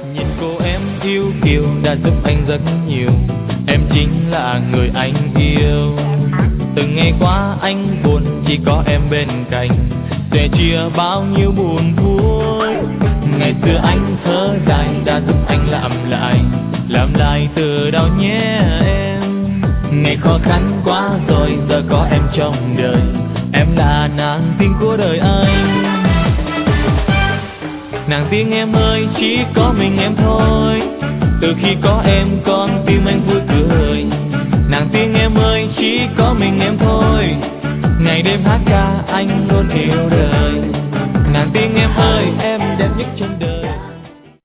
Nhìn cô em yêu kiều đã giúp anh rất nhiều. Em chính là người anh yêu. Từng ngày qua anh buồn chỉ có em bên cạnh, sẻ chia bao nhiêu buồn vui. Ngày xưa anh thơ dài đã giúp anh làm lại từ đầu nhé em. Ngày khó khăn quá rồi giờ có em trong đời, em là nàng tiên của đời anh. Nàng tiên em ơi, chỉ có mình em thôi. Từ khi có em con tim anh vui cười. Nàng tiên em ơi, chỉ có mình em thôi. Ngày đêm hát ca anh